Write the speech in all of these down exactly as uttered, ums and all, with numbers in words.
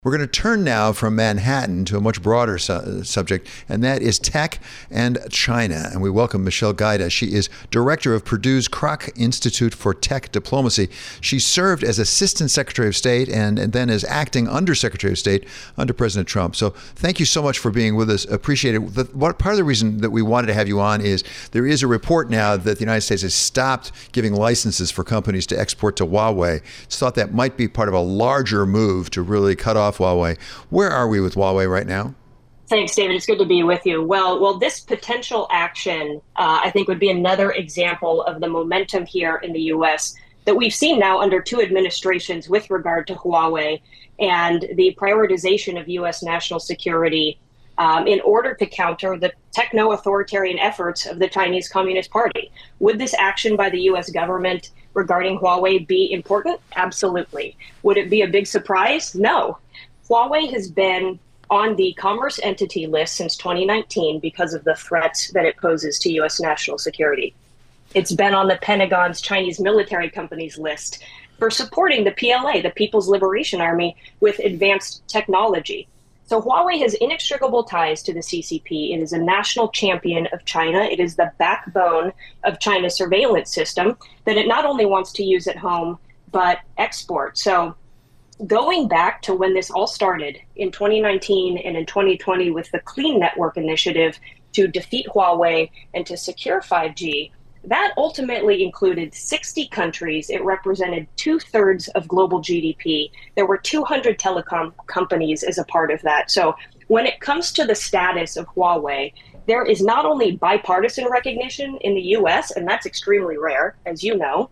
We're going to turn now from Manhattan to a much broader su- subject, and that is tech and China. And we welcome Michelle Gaida. She is director of Purdue's Kroc Institute for Tech Diplomacy. She served as Assistant Secretary of State and, and then as Acting Undersecretary of State under President Trump. So thank you so much for being with us. Appreciate it. The, what, part of the reason that we wanted to have you on is there is a report now that the United States has stopped giving licenses for companies to export to Huawei. It's thought that might be part of a larger move to really cut off Huawei. Where are we with Huawei right now? Thanks, David. It's good to be with you. Well, well, this potential action, uh, I think, would be another example of the momentum here in the U S that we've seen now under two administrations with regard to Huawei and the prioritization of U S national security um, in order to counter the techno-authoritarian efforts of the Chinese Communist Party. Would this action by the U S government regarding Huawei be important? Absolutely. Would it be a big surprise? No. Huawei has been on the Commerce Entity List since twenty nineteen because of the threats that it poses to U S national security. It's been on the Pentagon's Chinese military companies list for supporting the P L A, the People's Liberation Army, with advanced technology. So Huawei has inextricable ties to the C C P. It is a national champion of China. It is the backbone of China's surveillance system that it not only wants to use at home, but export. So going back to when this all started in twenty nineteen and in twenty twenty with the Clean Network Initiative to defeat Huawei and to secure five G, that ultimately included sixty countries. It represented two thirds of global G D P. There were two hundred telecom companies as a part of that. So when it comes to the status of Huawei, there is not only bipartisan recognition in the U S, and that's extremely rare, as you know,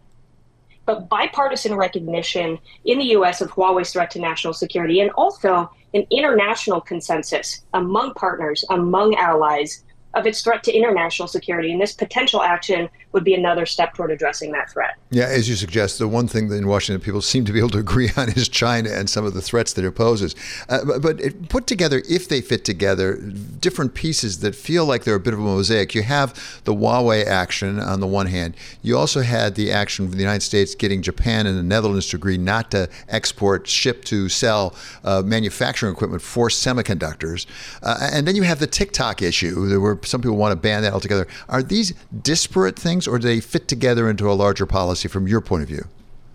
but bipartisan recognition in the U S of Huawei's threat to national security, and also an international consensus among partners, among allies, of its threat to international security. And this potential action would be another step toward addressing that threat. Yeah, as you suggest, the one thing that in Washington people seem to be able to agree on is China and some of the threats that it poses. Uh, but but it, put together, if they fit together, different pieces that feel like they're a bit of a mosaic. You have the Huawei action on the one hand. You also had the action of the United States getting Japan and the Netherlands to agree not to export, ship to sell uh, manufacturing equipment for semiconductors. Uh, and then you have the TikTok issue. There were some people want to ban that altogether. Are these disparate things, or do they fit together into a larger policy from your point of view?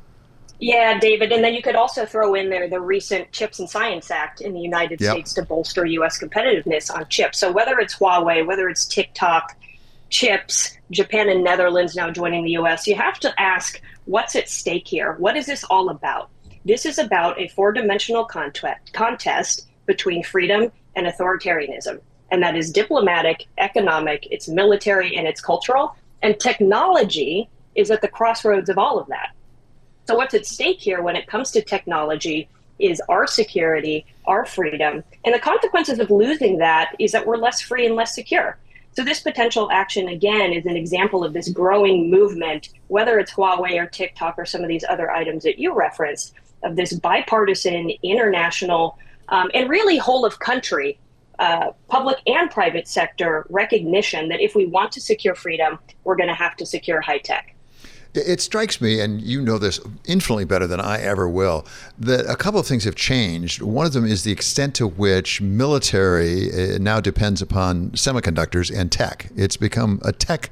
Yeah, David. And then you could also throw in there the recent Chips and Science Act in the United yep. States to bolster U S competitiveness on chips. So whether it's Huawei, whether it's TikTok, chips, Japan and Netherlands now joining the U S, you have to ask, what's at stake here? What is this all about? This is about a four-dimensional contest, contest between freedom and authoritarianism. And that is diplomatic, economic, it's military, and it's cultural. And technology is at the crossroads of all of that. So what's at stake here when it comes to technology is our security, our freedom. And the consequences of losing that is that we're less free and less secure. So this potential action, again, is an example of this growing movement, whether it's Huawei or TikTok or some of these other items that you referenced, of this bipartisan, international, um, and really whole of country Uh, public and private sector recognition that if we want to secure freedom, we're going to have to secure high tech. It strikes me, and you know this infinitely better than I ever will, that a couple of things have changed. One of them is the extent to which military now depends upon semiconductors and tech. It's become a tech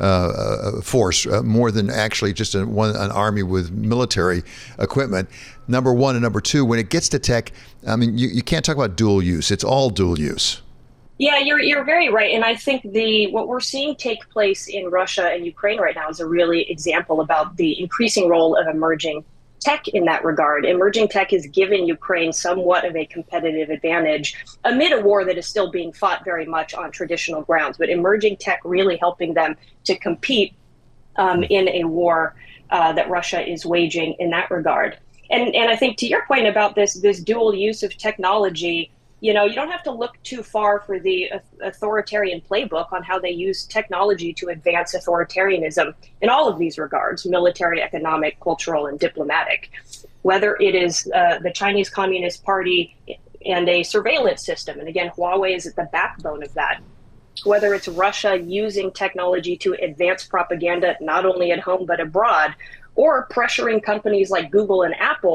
uh, force uh, more than actually just a, one, an army with military equipment. Number one. And number two, when it gets to tech, I mean, you, you can't talk about dual use. It's all dual use. Yeah, you're you're very right. And I think the what we're seeing take place in Russia and Ukraine right now is a really example about the increasing role of emerging tech in that regard. Emerging tech has given Ukraine somewhat of a competitive advantage amid a war that is still being fought very much on traditional grounds. But emerging tech really helping them to compete um, in a war uh, that Russia is waging in that regard. And and I think to your point about this this dual use of technology, you know, you don't have to look too far for the authoritarian playbook on how they use technology to advance authoritarianism in all of these regards: military, economic, cultural, and diplomatic. Whether it is uh, the Chinese Communist Party and a surveillance system, and again, Huawei is at the backbone of that. Whether it's Russia using technology to advance propaganda not only at home but abroad, or pressuring companies like Google and Apple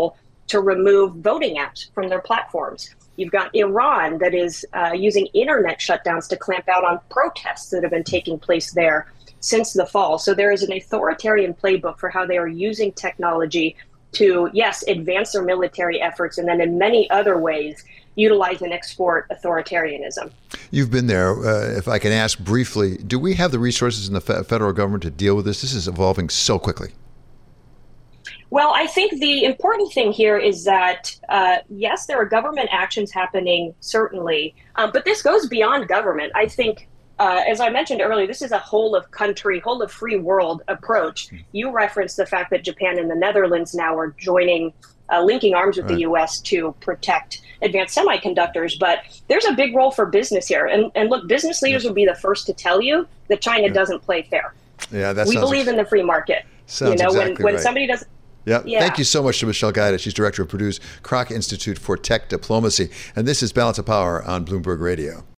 to remove voting apps from their platforms. You've got Iran that is uh, using internet shutdowns to clamp out on protests that have been taking place there since the fall. So there is an authoritarian playbook for how they are using technology to, yes, advance their military efforts, and then in many other ways, utilize and export authoritarianism. You've been there. Uh, if I can ask briefly, do we have the resources in the fe- federal government to deal with this? This is evolving so quickly. Well, I think the important thing here is that, uh, yes, there are government actions happening, certainly, um, but this goes beyond government. I think, uh, as I mentioned earlier, this is a whole of country, whole of free world approach. You referenced the fact that Japan and the Netherlands now are joining, uh, linking arms with right. the U S to protect advanced semiconductors. But there's a big role for business here. And, and look, business leaders will be the first to tell you that China yeah. doesn't play fair. Yeah, that we sounds believe ex- in the free market. Sounds you know, exactly when, when right. somebody doesn't. Yeah. Yeah. Thank you so much to Michelle Guida. She's director of Purdue's Kroc Institute for Tech Diplomacy. And this is Balance of Power on Bloomberg Radio.